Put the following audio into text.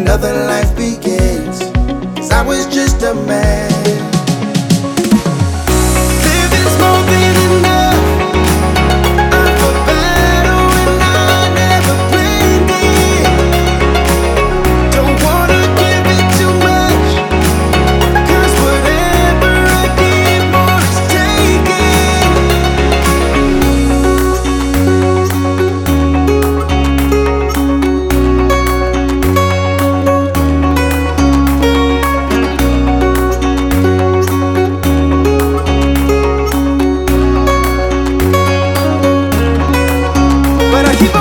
another life begins. 'Cause I was just a man. Living's more than enough. I'm for battle and I never planned it. Don't wanna give it too much, 'cause whatever I give more is taken. But I keep